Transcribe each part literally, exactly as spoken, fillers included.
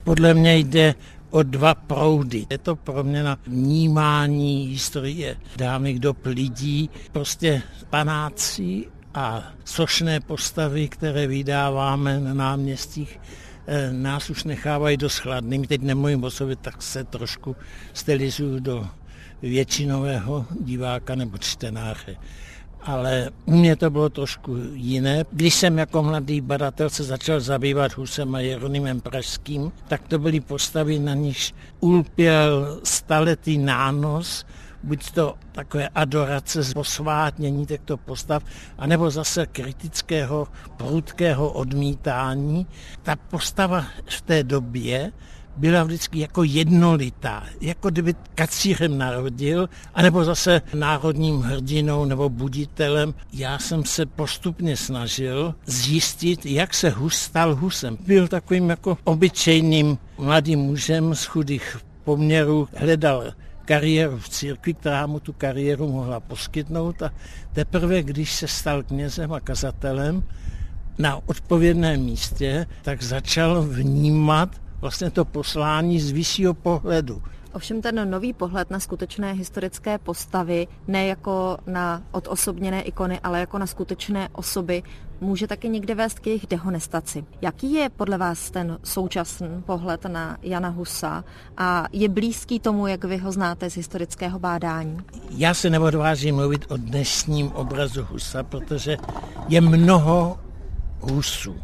Podle mě jde o dva proudy. Je to proměna vnímání historie dávných dob lidí, prostě panáci a sošné postavy, které vydáváme na náměstích, nás už nechávají dost chladnými. Teď nemluvím o sobě, tak se trošku stylizuju do většinového diváka nebo čtenáře. Ale u mě to bylo trošku jiné. Když jsem jako mladý badatel se začal zabývat Husem a Jeronymem Pražským, tak to byly postavy, na nichž ulpěl staletý nános, buď to takové adorace, posvátnění těchto postav, anebo zase kritického, prudkého odmítání. Ta postava v té době byla vždycky jako jednolitá, jako kdyby kacířem narodil, anebo zase národním hrdinou nebo buditelem. Já jsem se postupně snažil zjistit, jak se Hus stal Husem. Byl takovým jako obyčejným mladým mužem z chudých poměrů, hledal kariéru v církvi, která mu tu kariéru mohla poskytnout, a teprve, když se stal knězem a kazatelem na odpovědném místě, tak začal vnímat vlastně to poslání z vyššího pohledu. Ovšem ten nový pohled na skutečné historické postavy, ne jako na odosobněné ikony, ale jako na skutečné osoby, může taky někde vést k jejich dehonestaci. Jaký je podle vás ten současný pohled na Jana Husa a je blízký tomu, jak vy ho znáte z historického bádání? Já se neodvážím mluvit o dnešním obrazu Husa, protože je mnoho Husů.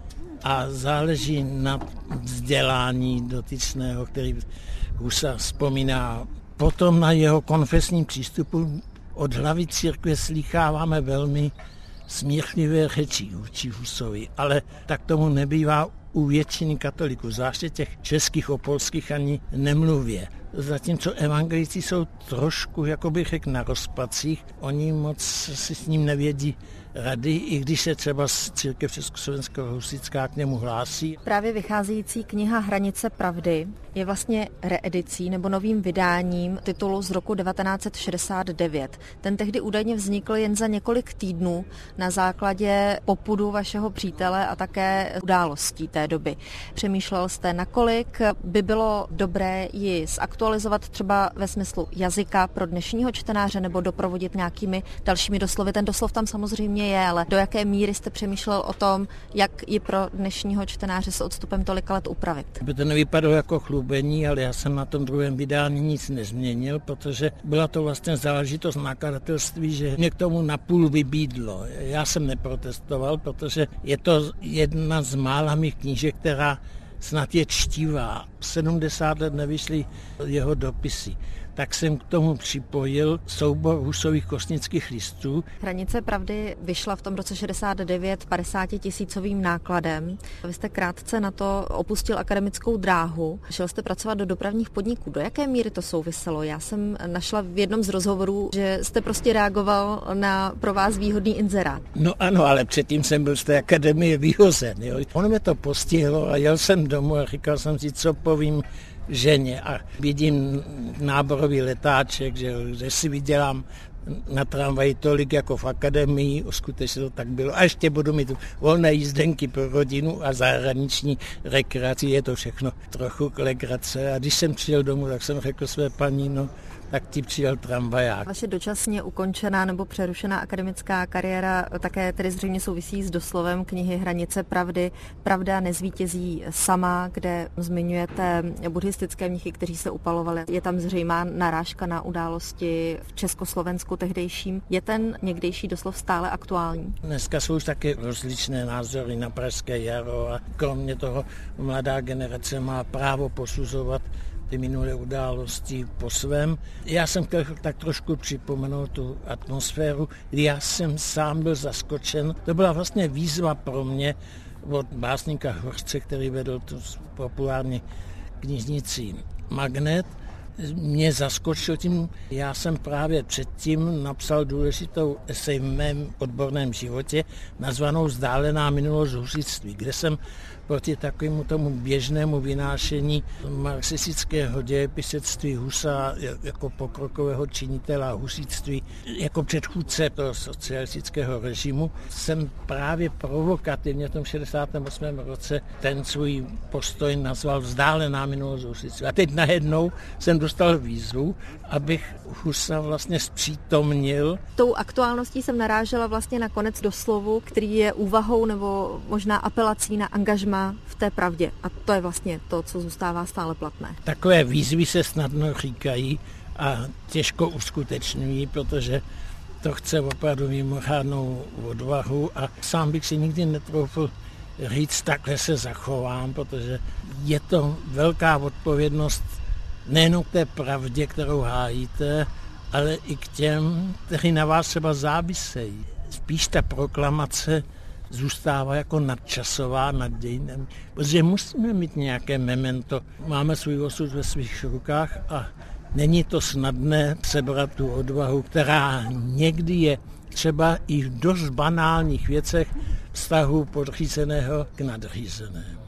A záleží na vzdělání dotyčného, který Husa vzpomíná. Potom na jeho konfesním přístupu od hlavy církve slýcháváme velmi smíchlivé řeči vůči Husovi, ale tak tomu nebývá u většiny katolíků, zvláště těch českých, opolských ani nemluvě. Zatímco evangelici jsou trošku, jako bych řekl, na rozpacích, oni moc si s ním nevědí rady, i když se třeba z církev československého husitská k němu hlásí. Právě vycházející kniha Hranice pravdy je vlastně reedicí nebo novým vydáním titulu z roku devatenáct set šedesát devět. Ten tehdy údajně vznikl jen za několik týdnů na základě popudu vašeho přítele a také událostí té doby. Přemýšlel jste, nakolik by bylo dobré ji zaktualizovat třeba ve smyslu jazyka pro dnešního čtenáře nebo doprovodit nějakými dalšími doslovy. Ten doslov tam samozřejmě je, ale do jaké míry jste přemýšlel o tom, jak ji pro dnešního čtenáře s odstupem tolika let upravit? By to nevypadalo jako chlubení, ale já jsem na tom druhém vydání nic nezměnil, protože byla to vlastně záležitost nakladatelství, že mě k tomu napůl vybídlo. Já jsem neprotestoval, protože je to jedna z mála mých knížek, která snad je čtivá. sedmdesát let nevyšly jeho dopisy. Tak jsem k tomu připojil soubor Husových kostnických listů. Hranice pravdy vyšla v tom roce šedesát devět padesátitisícovým nákladem. Vy jste krátce na to opustil akademickou dráhu, šel jste pracovat do dopravních podniků. Do jaké míry to souviselo? Já jsem našla v jednom z rozhovorů, že jste prostě reagoval na pro vás výhodný inzerát. No ano, ale předtím jsem byl z té akademie vyhozen. Jo. Ono mě to postihlo a jel jsem domů a říkal jsem si, co povím ženě, a vidím náborový letáček, že, že si vydělám na tramvaji tolik jako v akademii, skutečně to tak bylo. A ještě budu mít volné jízdenky pro rodinu a zahraniční rekreaci, je to všechno trochu legrace. A když jsem přijel domů, tak jsem řekl své paní, no, tak ti přijel tramvaják. Vaše dočasně ukončená nebo přerušená akademická kariéra také tedy zřejmě souvisí s doslovem knihy Hranice pravdy. Pravda nezvítězí sama, kde zmiňujete buddhistické mnichy, kteří se upalovali. Je tam zřejmá narážka na události v Československu tehdejším. Je ten někdejší doslov stále aktuální? Dneska jsou už taky rozličné názory na Pražské jaro a kromě toho mladá generace má právo posuzovat ty minulé události po svém. Já jsem chtěl tak trošku připomenout tu atmosféru, kdy já jsem sám byl zaskočen. To byla vlastně výzva pro mě od básníka Hořce, který vedl tu populární knižnici Magnet. Mě zaskočil tím, já jsem právě předtím napsal důležitou esej v mém odborném životě nazvanou Vzdálená minulost husitství, kde jsem proti takovému tomu běžnému vynášení marxistického dějepisectví Husa jako pokrokového činitela husitství, jako předchůdce toho socialistického režimu, jsem právě provokativně v tom šedesátém osmém roce ten svůj postoj nazval vzdálená minulost husitství. A teď najednou jsem dostal výzvu, abych Husa vlastně zpřítomnil. Tou aktuálností jsem narážela vlastně nakonec do slovu, který je úvahou nebo možná apelací na angažmá v té pravdě. A to je vlastně to, co zůstává stále platné. Takové výzvy se snadno říkají a těžko uskutečňují, protože to chce opravdu mimořádnou odvahu a sám bych si nikdy netroufl říct, takhle se zachovám, protože je to velká odpovědnost nejenom k té pravdě, kterou hájíte, ale i k těm, kteří na vás třeba závisejí. Spíš ta proklamace zůstává jako nadčasová nad dějinem, protože musíme mít nějaké memento. Máme svůj osud ve svých rukách a není to snadné sebrat tu odvahu, která někdy je třeba i v dost banálních věcech vztahu podřízeného k nadřízenému.